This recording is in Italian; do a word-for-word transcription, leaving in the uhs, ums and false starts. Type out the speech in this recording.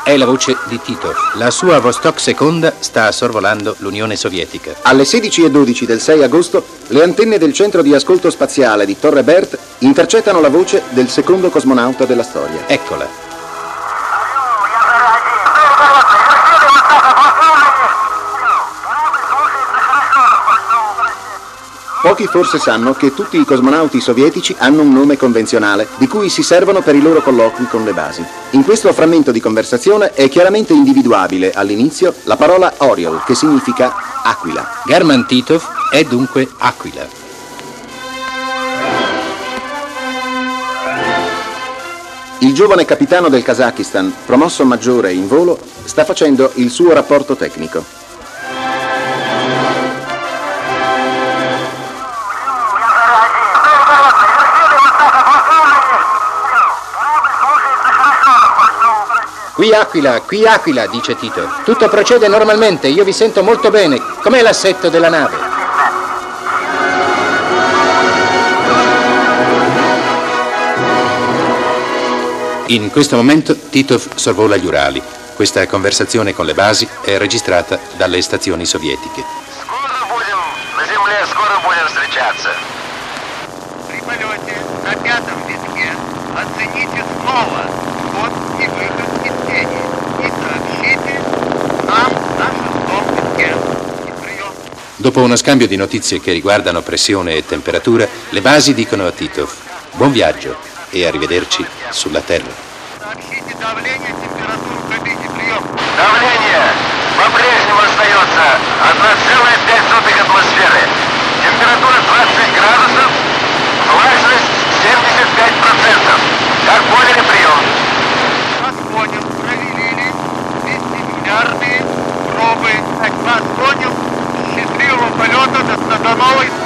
è la voce di Titov. La sua Vostok seconda sta sorvolando l'Unione Sovietica. Alle sedici e dodici del sei agosto, le antenne del centro di ascolto spaziale di Torre Bert intercettano la voce del secondo cosmonauta della storia. Eccola. Pochi forse sanno che tutti i cosmonauti sovietici hanno un nome convenzionale, di cui si servono per i loro colloqui con le basi. In questo frammento di conversazione è chiaramente individuabile all'inizio la parola Oriol, che significa aquila. German Titov è dunque Aquila. Il giovane capitano del Kazakistan, promosso maggiore in volo, sta facendo il suo rapporto tecnico. Qui Aquila, qui Aquila, dice Titov. Tutto procede normalmente, io vi sento molto bene. Com'è l'assetto della nave? In questo momento Titov sorvola gli Urali. Questa conversazione con le basi è registrata dalle stazioni sovietiche. Скоро будем на земле, скоро будем встречаться. При полете на пятом витке оцените снова вход и выход из тени и сообщите нам на шестом витке. Прием. Dopo uno scambio di notizie che riguardano pressione e temperatura, le basi dicono a Titov: buon viaggio e arrivederci sulla Terra. Сообщите давление, температуру пробите. Прием. Давление по-прежнему остается одна целая пять сотых атмосферы. Температура двадцать градусов, влажность семьдесят пять процентов. Как поняли, прием. Вас понял, проверили. Вестибулярные пробы. Так, вас понял. Счастливого полета до, до новой